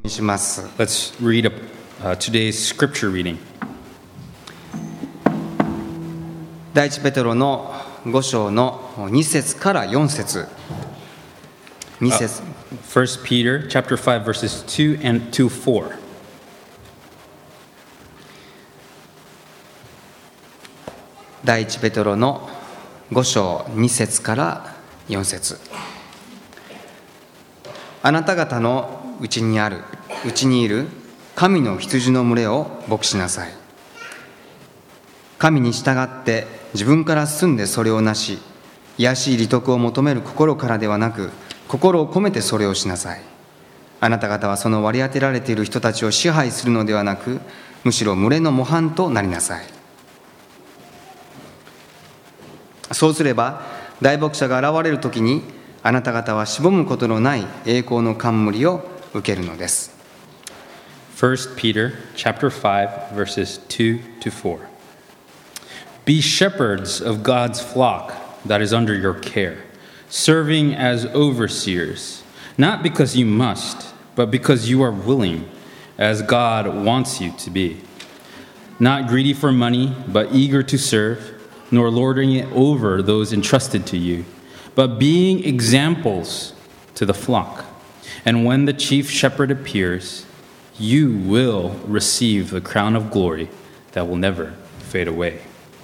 します。 Let's read today's scripture reading. 第一ペテロの5章の2節から4節。2節。 1 Peter chapter 5 verses 2 and 4. 第一ペテロの5章2節から4節。あなた方のうちにいる神の羊の群れを牧しなさい。神に従って自分から進んでそれをなし、卑しい利得を求める心からではなく、心を込めてそれをしなさい。あなた方はその割り当てられている人たちを支配するのではなく、むしろ群れの模範となりなさい。そうすれば大牧者が現れるときに、あなた方はしぼむことのない栄光の冠を受けるのです。 1 Peter chapter 5 verses 2 to 4. Be shepherds of God's flock that is under your care, serving as overseers, not because you must, but because you are willing, as God wants you to be. Not greedy for money, but eager to serve, nor lording it over those entrusted to you, but being examples to the flock. And when the chief shepherd appears, you will receive the crown of glory that will never fade away.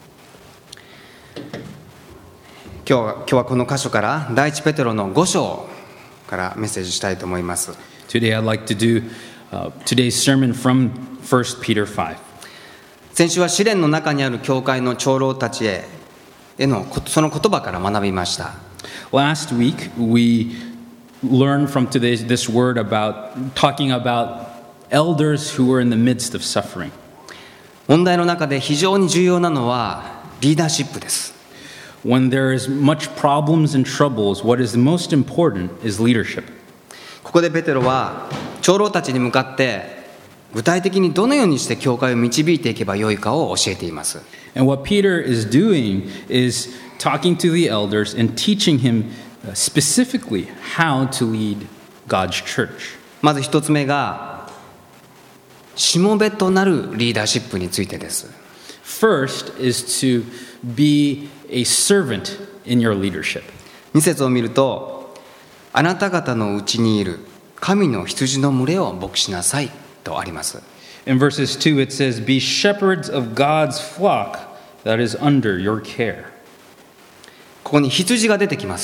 今日はこの箇所から第一ペテロの5章からメッセージしたいと思います。 Today I'd like to do today's sermon from 1 Peter 5. 先週は試練の中にある教会の長老たちへのその言葉から学びました。 Last week we learned from this word talking about elders who were in the midst of suffering. 問題の中で非常に重要なのはリーダーシップです。 When there is much problems and troubles, what is most important is leadership. ここでペテロは長老たちに向かって具体的にどのようにして教会を導いていけばよいかを教えています。 And what Peter is doing is talking to the elders and teaching him specifically how to lead God's church. まず一つ目がしもべとなるリーダーシップについてです。 First is to be a servant in your leadership. 2節を見ると、あなた方のうちにいる神の羊の群れを牧しなさいとあります。 In verses 2 it says, Be shepherds of God's flock that is under your care. ここに羊が出てきます。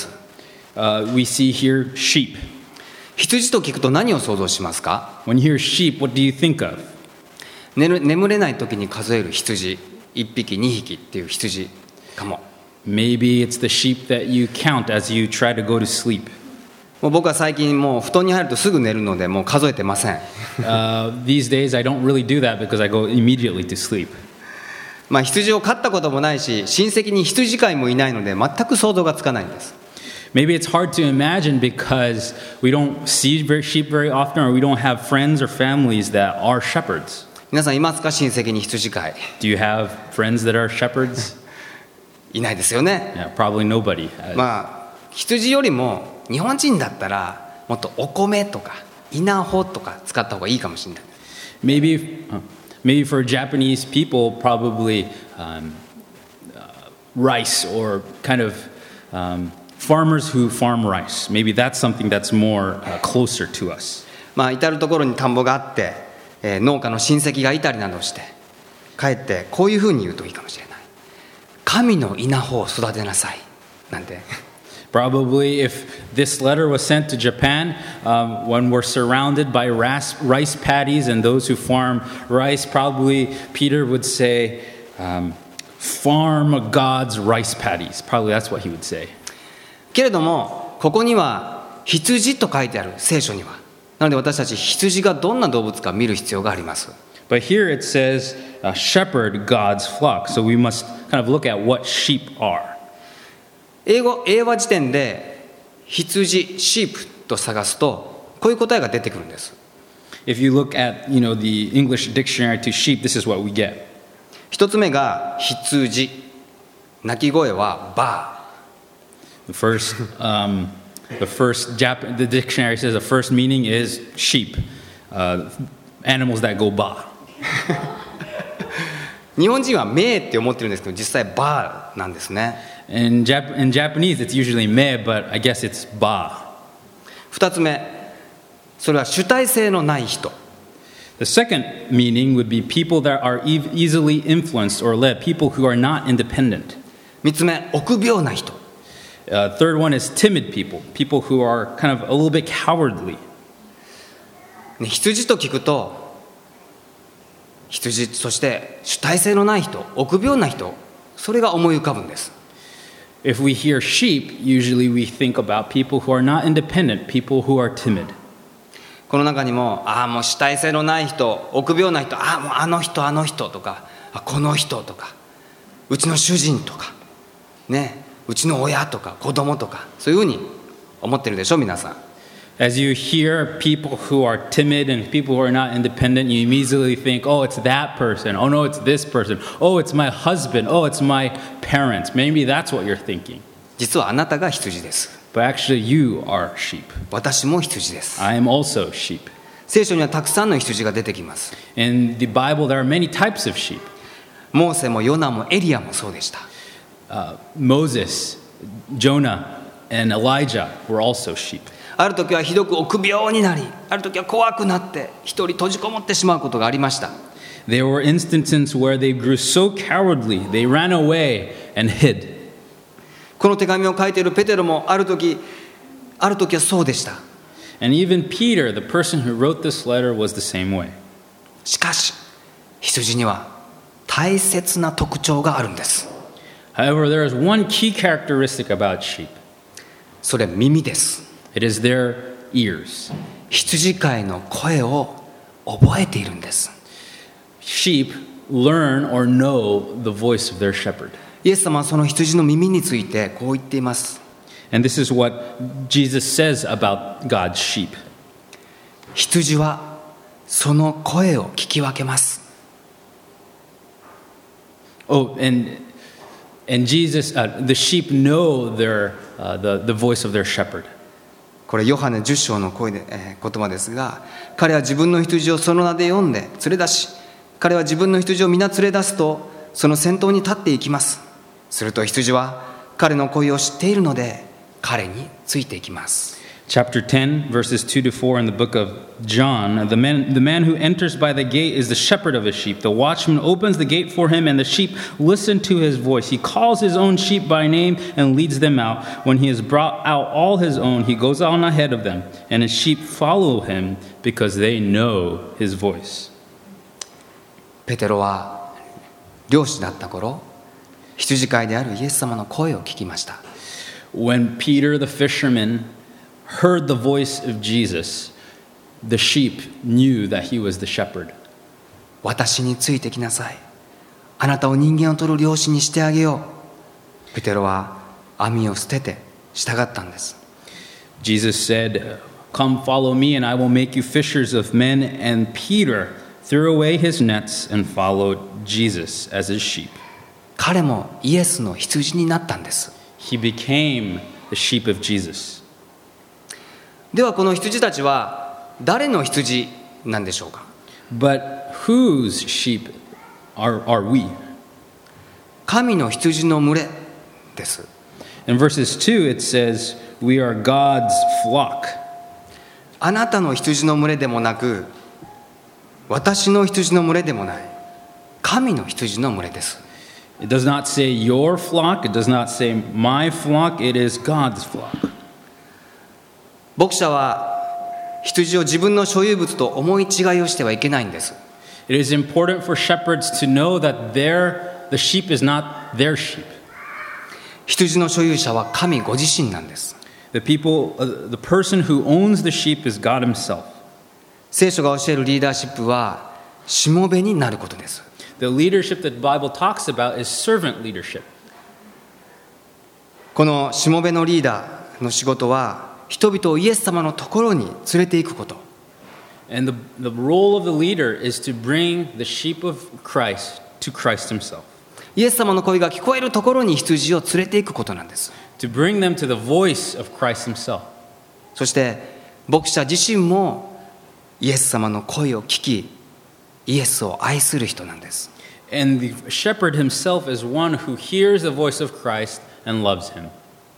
We see here sheep. 羊と聞くと何を想像しますか？ When you hear sheep, what do you think of? 眠れない時に数える羊、1匹2匹っていう羊かも。 Maybe it's the sheep that you count as you try to go to sleep. もう僕は最近もう布団に入るとすぐ寝るのでもう数えてません。 These days I don't really do that because I go immediately to sleep. まあ羊を飼ったこともないし、親戚に羊飼いもいないので全く想像がつかないんです。 Maybe it's hard to imagine because we don't see sheep very often, or we don't have friends or families that are shepherds. 皆さんいますか？親戚に羊飼い。 Do you have friends that are shepherds? いないですよね。 Yeah, probably nobody. まあ羊よりも日本人だったらもっとお米とか稲穂とか使った方がいいかもしれない。 Maybe for Japanese people, probably rice or kind of farmers who farm rice. Maybe that's something that's more closer to us. まあ至る所に田んぼがあって、農家の親戚がいたりなどして帰ってこういうふうに言うといいかもしれない。神の稲穂を育てなさいなんて。 Probably if this letter was sent to Japan, when we're surrounded by rice paddies and those who farm rice, probably Peter would say, farm God's rice paddies. Probably that's what he would say. けれどもここには羊と書いてある、聖書には。なので私たち羊がどんな動物か見る必要があります。 But here it says, shepherd God's flock. So we must kind of look at what sheep are. 英和辞典で羊、シープと探すとこういう答えが出てくるんです。 If you look at, the English dictionary to sheep, this is what we get. 一つ目が羊、鳴き声はバー。 The dictionary says the first meaning is sheep. animals that go ba. 日本人はメーって思ってるんですけど、実際バーなんですね。 In Japanese, it's usually me, but I guess it's ba. 2つ目、それは主体性のない人。 The second meaning would be people that are easily influenced or led, people who are not independent. 3つ目、臆病な人。 Third one is timid people, people who are kind of a little bit cowardly. ね、羊と聞くと、羊、そして主体性のない人、臆病な人、それが思い浮かぶんです。 If we hear sheep, usually we think about people who are not independent, people who are timid. この中にも、もう主体性のない人、臆病な人、もうあの人とか、この人とか、うちの主人とか、ね、うちの親とか子供とか、そういうふうに思ってるでしょ、皆さん。 As you hear people who are timid and people who are not independent, you immediately think, oh, it's that person. Oh, no, it's this person. Oh, it's my husband. Oh, it's my parents. Maybe that's what you're thinking. 実はあなたが羊です。 But actually, you are sheep. 私も羊です。 I am also sheep. 聖書にはたくさんの羊が出てきます。 In the Bible, there are many types of sheep. モーセもヨナもエリアもそうでした。 Moses, Jonah, and Elijah were also sheep. ある時はひどく臆病になり、ある時は怖くなって一人閉じこもってしまうことがありました。 There were instances where they grew so cowardly, they ran away and hid. この手紙を書いているペテロもある時はそうでした。 And even Peter, the person who wrote this letter, was the same way. しかし、羊には大切な特徴があるんです。 However, there is one key characteristic about sheep. それ耳です。 It is their ears. 羊飼いの声を覚えているんです。 Sheep learn or know the voice of their shepherd. イエス様はその羊の耳についてこう言っています。 And this is what Jesus says about God's sheep. 羊はその声を聞き分けます。 Oh, and Jesus, the sheep know the voice of their shepherd. これヨハネ10章の言葉ですが、彼は自分の羊をその名で呼んで連れ出し、彼は自分の羊を皆連れ出すとその先頭に立っていきます。すると羊は彼の声を知っているので彼についていきます。 Chapter 10, verses 2 to 4 in the book of John. The man who enters by the gate is the shepherd of his sheep. The watchman opens the gate for him, and the sheep listen to his voice. He calls his own sheep by name and leads them out. When he has brought out all his own, he goes on ahead of them, and his sheep follow him because they know his voice. ペテロは漁師だった頃、羊飼いであるイエス様の声を聞きました。 When Peter the fisherman heard the voice of Jesus, the sheep knew that he was the shepherd. 私についてきなさい。あなたを人間を取る漁師にしてあげよう。ペテロは網を捨てて従ったんです。 Jesus said, "Come follow me and I will make you fishers of men." And Peter threw away his nets and followed Jesus as his sheep. 彼もイエスの羊になったんです。 He became the sheep of Jesus. ではこの羊たちは誰の羊なんでしょうか。 But whose sheep are we? 神の羊の群れです。 In verses 2 it says, "We are God's flock." あなたの羊の群れでもなく、私の羊の群れでもない、神の羊の群れです。 It does not say your flock, it does not say my flock, it is God's flock. 牧者は羊を自分の所有物と思い違いをしてはいけないんです。 It is important for shepherds to know that the sheep is not their sheep. 羊の所有者は神ご自身なんです。 The person who owns the sheep is God himself. 聖書が教えるリーダーシップはしもべになることです。 The leadership that the Bible talks about is servant leadership. このしもべのリーダーの仕事は人々をイエス様のところに連れて行くこと。 And the role of the leader is to bring the sheep of Christ to Christ himself. イエス様の声が聞こえるところに羊を連れて行くことなんです。 To bring them to the voice of Christ himself. そして牧者自身もイエス様の声を聞き、イエスを愛する人なんです。 And the shepherd himself is one who hears the voice of Christ and loves him.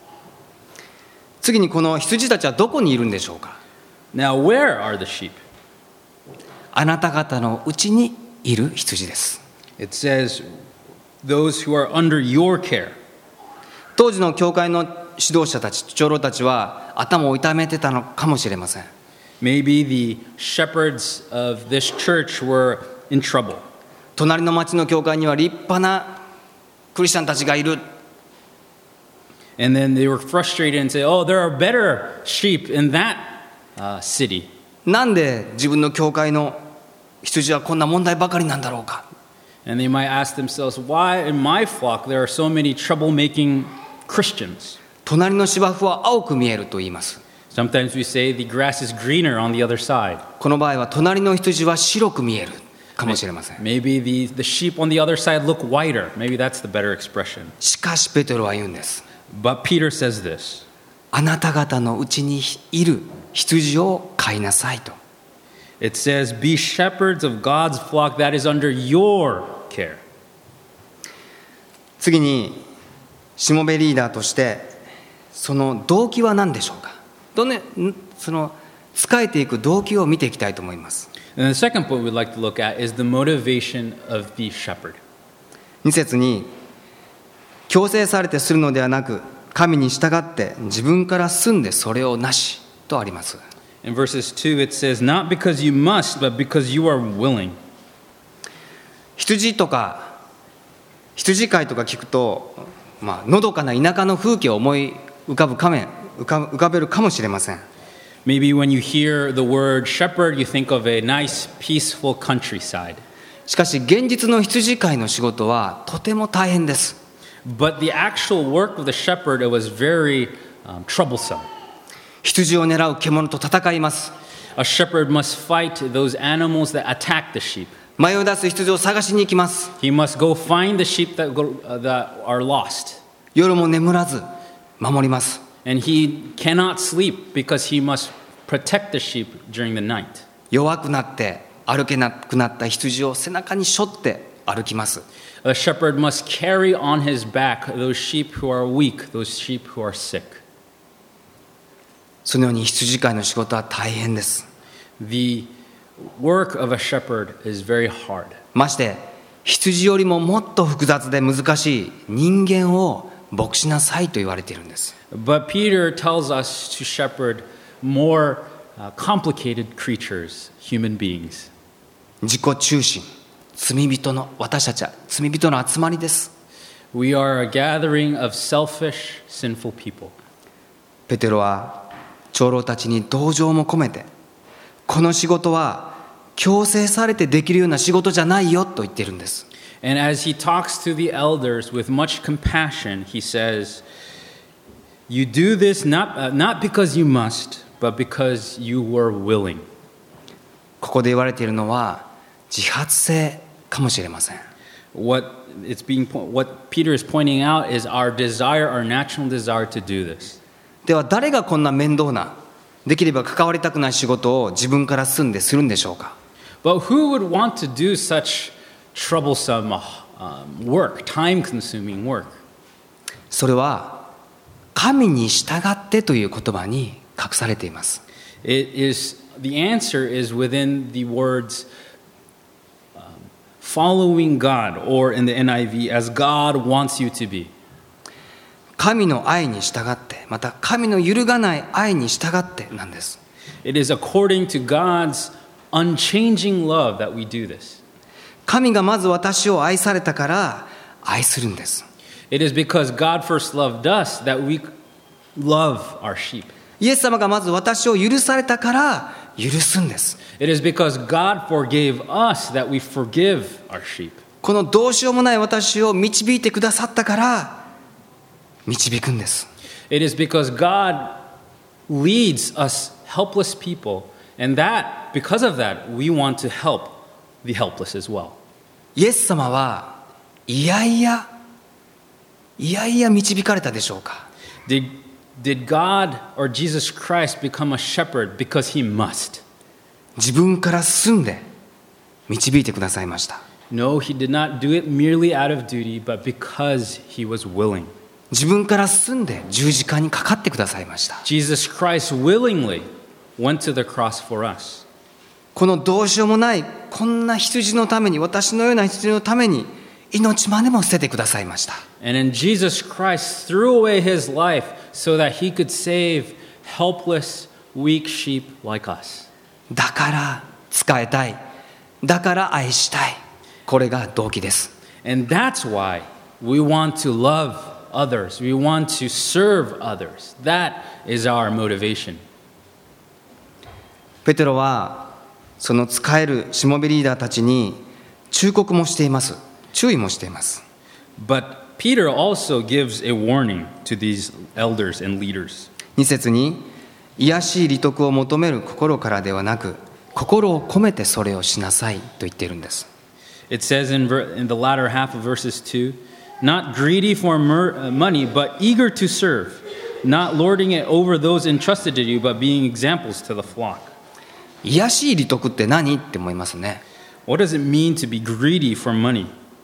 次にこの羊たちはどこにいるんでしょうか。 Now, where are the sheep? あなた方のうちにいる羊です。 It says, those who are under your care. 当時の教会の指導者たち、長老たちは頭を痛めてたのかもしれません。 Maybe the shepherds of this church were in trouble. 隣の町の教会には立派なクリスチャンたちがいる。 And then they were frustrated and said, oh, there are better sheep in that city. なんで自分の教会の羊はこんな問題ばかりなんだろうか。 And they might ask themselves, why in my flock there are so many troublemaking Christians? 隣の芝生は青く見えると言います。 Sometimes we say the grass is greener on the other side. この場合は隣の羊は白く見えるかもしれません。 Maybe the sheep on the other side look whiter. Maybe that's the better expression. しかしペテロは言うんです。 But Peter says this. あなた方のうちにいる羊を飼いなさいと。 It says, be shepherds of God's flock that is under your care. 次にしもべリーダーとしてその動機は何でしょうか。その仕えていく動機を見ていきたいと思います。 And the second point we'd like to look at is the motivation of the shepherd. 2節に強制されてするのではなく神に従って自分から進んでそれをなしとあります。 In verses 2 it says, not because you must, but because you are willing. 羊とか羊飼いとか聞くと、のどかな田舎の風景を思い浮かべるかもしれません。 Maybe when you hear the word shepherd, you think of a nice, peaceful countryside. しかし現実の羊飼いの仕事はとても大変です。 But the actual work of the shepherd, it was very troublesome. 羊を狙う獣と戦います。 A shepherd must fight those animals that attack the sheep. 迷い出す羊を探しに行きます。 He must go find the sheep that are lost. 夜も眠らず守ります。 And he cannot sleep because he must protect the sheep during the night. 弱くなって歩けなくなった羊を背中に背負って歩きます。 A shepherd must carry on his back those sheep who are weak, those sheep who are sick. そのように羊飼いの仕事は大変です。 The work of a shepherd is very hard. まして羊よりももっと複雑で難しい人間を牧しなさいと言われているんです。 But Peter tells us to shepherd more complicated creatures, human beings. 自己中心、私たちは罪人の集まりです。 We are a gathering of selfish, sinful people. ペテロは長老たちに同情も込めて、この仕事は強制されてできるような仕事じゃないよと言っているんです。 And as he talks to the elders with much compassion, he says, you do this not because you must, but because you were willing. ここで言われているのは自発性かもしれません。 What Peter is pointing out is our desire, our natural desire to do this. では誰がこんな面倒な、できれば関わりたくない仕事を自分から進んでするんでしょうか。 But who would want to do such troublesome work, time-consuming work? それは神に従ってという言葉に隠されています。 The answer is within the words following God, or in the NIV, as God wants you to be. 神の愛に従って、また神の揺るがない愛に従ってなんです。 It is according to God's unchanging love that we do this. 神がまず私を愛されたから愛するんです。 It is because God first loved us that we love our sheep. イエス様がまず私を許されたから許すんです。 It is because God forgave us that we forgive our sheep. このどうしようもない私を導いてくださったから導くんです。 It is because God leads us helpless people, and that, because of that, we want to help the helpless as well. イエス様はいやいや導かれたでしょうか。 Did God or Jesus Christ become a shepherd because he must? 自分から進んで導いてくださいました。 No, he did not do it merely out of duty, but because he was willing. 自分から進んで十字架にかかってくださいました。 Jesus Christ willingly went to the cross for us. このどうしようもないこんな羊のために、私のような羊のために命までも捨ててくださいました。 And then Jesus Christ threw away his life so that he could save helpless, weak sheep like us. だから仕えたい、だから愛したい、これが動機です。 And that's why we want to love others. We want to serve others. That is our motivation. ペテロはその仕えるしもべリーダーたちに忠告もしています。注意もしています。 But Peter also gives a warning to these elders and leaders. 2節に、卑しい利得を求める心からではなく、心を込めてそれをしなさいと言っているんです。 It says in the latter half of verses 2, not greedy for money, but eager to serve, not lording it over those entrusted to you, but being examples to the flock. 卑しい利得って何って思いますね。 What does it mean to be greedy for money?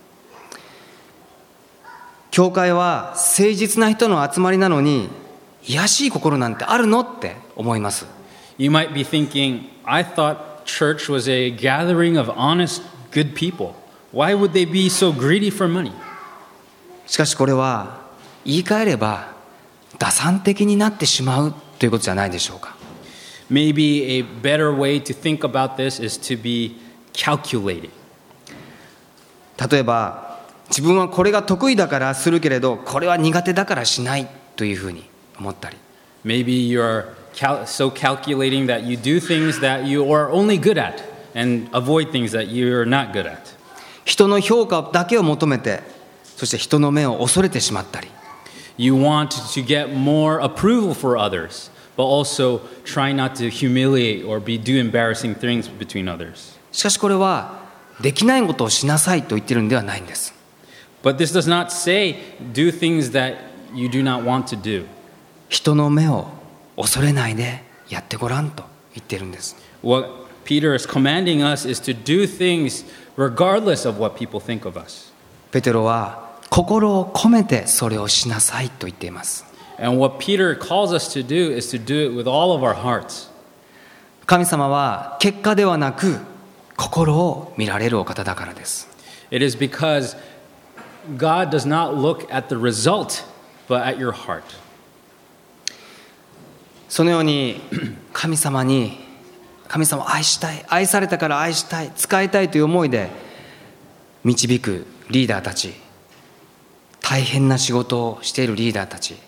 教会は誠実な人の集まりなのに、卑しい心なんてあるのって思います。 You might be thinking, I thought church was a gathering of honest, good people. Why would they be so greedy for money? しかしこれは言い換えれば打算的になってしまうということじゃないでしょうか。 Maybe a better way to think about this is to be calculating. 例えば自分はこれが得意だからするけれど、これは苦手だからしないというふうに思ったり、 Maybe you're so calculating that you do things that you are only good at and avoid things that you're not good at. 人の評価だけを求めて、そして人の目を恐れてしまったり、 You want to get more approval for others, but also try not to humiliate or do embarrassing things between others. しかしこれはできないことをしなさいと言ってるんではないんです。 But this does not say do things that you do not want to do. 人の目を恐れないでやってごらんと言ってるんです。 What Peter is commanding us is to do things regardless of what people think of us. ペテロは心を込めてそれをしなさいと言っています。 And what Peter calls us to do is to do it with all of our hearts. 神様は結果ではなく心を見られるお方だからです。 It is because God does not look at the result, but at your heart. そのように神様を愛したい、愛されたから愛したい、使いたいという思いで導くリーダーたち、大変な仕事をしているリーダーたち、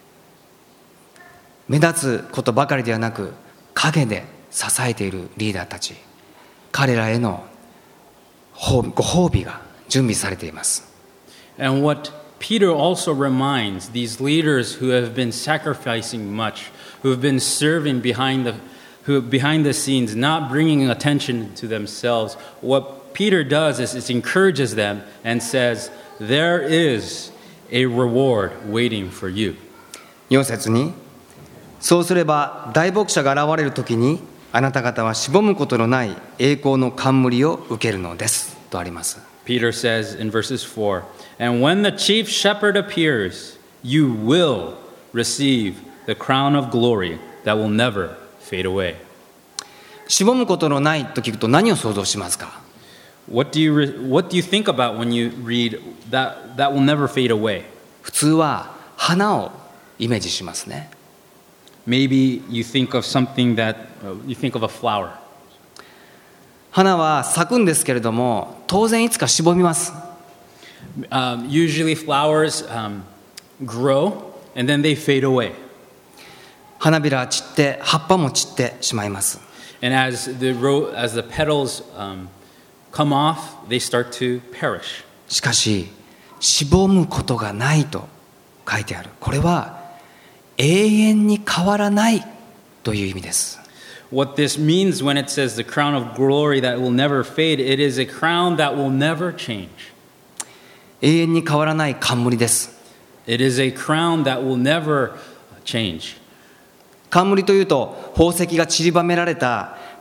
目立つことばかりではなく陰で支えているリーダーたち、彼らへのご褒美が準備されています。 And what Peter also reminds these leaders who have been sacrificing much, who have been serving behind the scenes, not bringing attention to themselves, what Peter does is it encourages them and says, there is a reward waiting for you. 4節に、そうすれば大牧者が現れるときにあなた方はしぼむことのない栄光の冠を受けるのですとあります。 Peter says in verses 4, and when the chief shepherd appears, you will receive the crown of glory that will never fade away. しぼむことのないと聞くと何を想像しますか？ What do you think about when you read that will never fade away? 普通は花をイメージしますね。 Maybe you think of something that you think of a flower. 花は咲くんですけれども、当然いつかしぼみます。 Usually flowers grow and then they fade away. 花びらは散って葉っぱも散ってしまいます。 And as the petals come off, they start to perish. しかししぼむことがないと書いてある。これは永遠に変わらないという意味です。 What this means when it says the crown of glory that will never fade, it is a crown that will never change. 永遠に変わらない冠です。 It is a crown that will never change. 冠というと宝石が散りばめられた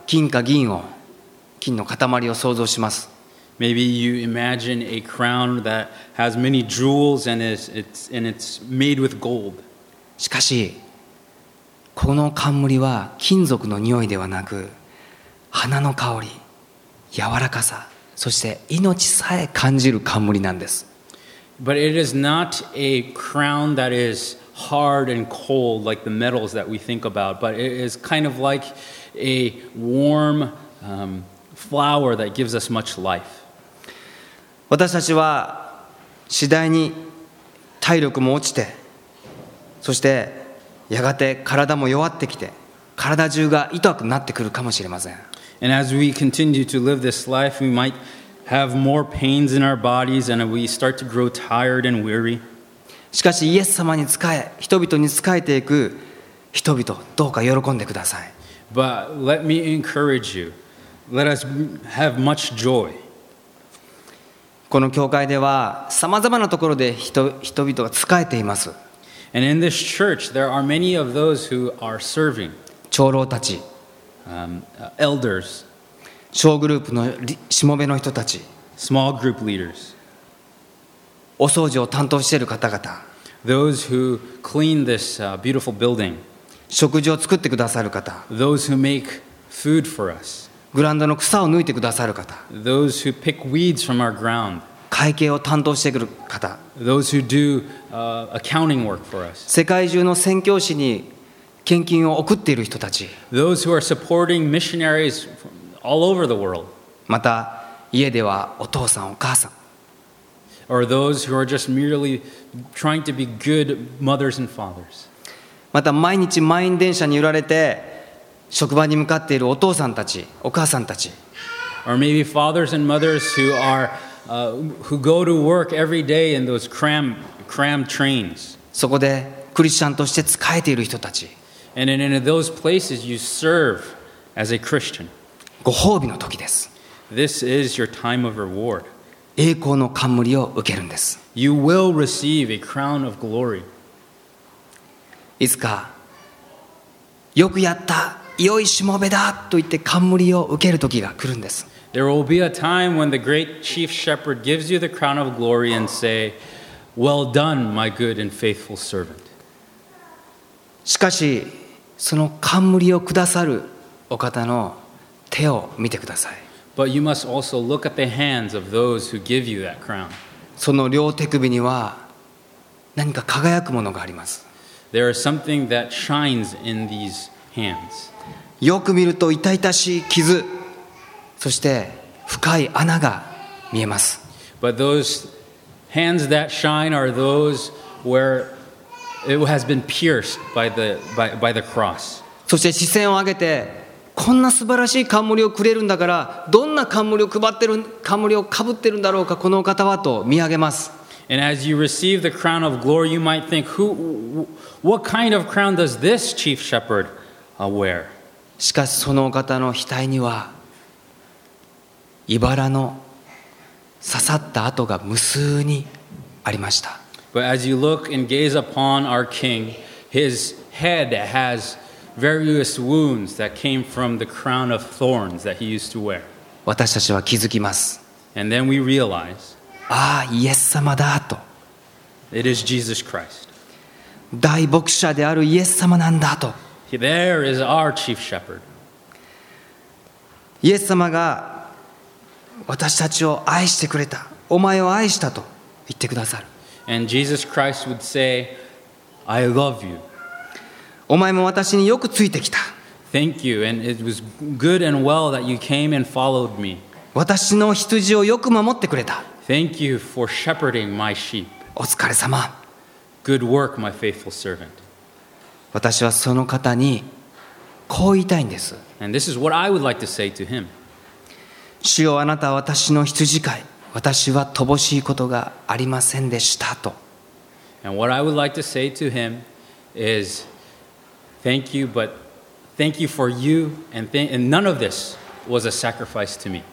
金か銀の塊を想像します。 Maybe you imagine a crown that has many jewels and it's made with gold. しかしこの冠は金属の匂いではなく、花の香り、柔らかさ、そして命さえ感じる冠なんです。 But it is not a crown that is hard and cold like the metals that we think about, but it is kind of like a warm flower that gives us much life. 私たちは次第に体力も落ちて、そしてやがて体も弱ってきて、体中が痛くなってくるかもしれません。 And as we continue to live this life, we might have more pains in our bodies and we start to grow tired and weary. しかしイエス様に仕え、人々に仕えていく人々、どうか喜んでください。 But let me encourage you. Let us have much joy. この教会ではさまざまなところで人々が仕えています。 And in this church, there are many of those who are serving, 長老たち、 elders, 小グループのしもべの人たち、 small group leaders, お掃除を担当している方々、 those who clean this beautiful building, 食事を作ってくださる方、 those who make food for us, グラウンドの草を抜いてくださる方、 those who pick weeds from our ground, 会計を担当してくる方、 those who do accounting work for us, 世界中の宣教師に献金を送っている人たち、 those who are supporting missionaries all over the world, また家ではお父さんお母さん、 or those who are just merely trying to be good mothers and fathers, また毎日満員電車に揺られて職場に向かっているお父さんたちお母さんたち、 or maybe fathers and mothers who go to work every day in those crammed trains. そこでクリスチャンとして仕えている人たち、 And in those places you serve as a Christian. ご褒美の時です。 This is your time of reward. 栄光の冠を受けるんです。 You will receive a crown of glory. いつかよくやった良いしもべだと言って冠を受ける時が来るんです。 There will be a time when the great chief shepherd gives you the crown of glory and say, "Well done, my good and faithful servant." しかしその冠をくださるお方の手を見てください。 But you must also look at the hands of those who give you that crown. その両手首には何か輝くものがあります。 There is something that shines in these hands. よく見ると痛々しい傷、そして深い穴が見えます。 But those hands that shine are those where it has been pierced by the cross. そして視線を上げて、こんな素晴らしい冠をくれるんだから、どんな冠をかぶってるんだろうか、この方はと見上げます。 And as you receive the crown of glory, you might think, what kind of crown does this chief shepherd wear? しかしそのお方の額には、茨の刺さった跡が無数にありました。 But as you look and gaze upon our king, his head has various wounds that came from the crown of thorns that he used to wear. 私たちは気づきます。 And then we realize ああ、イエス様だと。 it is Jesus Christ. 大牧者であるイエス様なんだと。 There is our chief shepherd. イエス様が私たちを愛してくれた、お前を愛したと言ってくださる。 And Jesus Christ would say, I love you. お前も私によくついてきた。 Thank you. And it was good and well that you came and followed me. 私の羊をよく守ってくれた。 Thank you for shepherding my sheep. お疲れ様。 Good work, my faithful servant. 私はその方にこう言いたいんです。 And this is what I would like to say to him. 主よ、あなたは私の羊飼い。私は乏しいことがありませんでしたと。 And what I would like to say to him is, thank you, but thank you for you, and none of this was a sacrifice to me.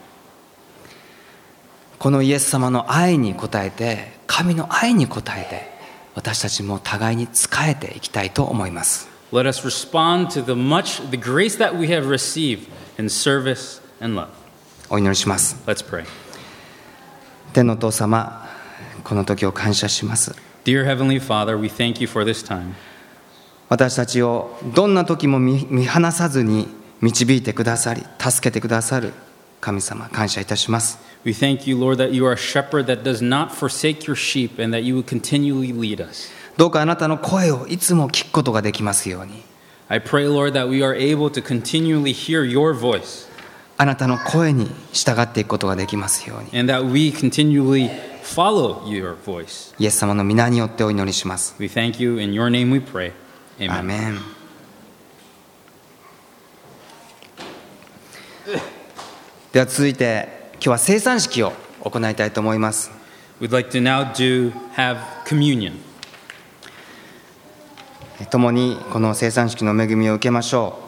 このイエス様の愛に応えて、神の愛に応えて、私たちも互いに仕えていきたいと思います。 Let us respond to the grace that we have received in service and love. お祈りします。 Let's pray. 天のお父様、この時を感謝します。 Dear Heavenly Father, we thank you for this time. 私たちをどんな時も見放さずに導いてくださり、助けてくださる神様、感謝いたします。 We thank you, Lord, that you are a shepherd that does not forsake your sheep and that you will continually lead us. どうかあなたの声をいつも聞くことができますように。 I pray, Lord, that we are able to continually hear your voice あなたの声に従っていくことができますように。 and that we continually follow your voice. イエス様の皆によってお祈りします。 We thank you. In your name we pray. アー Amen. メン。では続いて今日は聖餐式を行いたいと思います。 We'd like to now have communion. 共にこの聖餐式の恵みを受けましょう。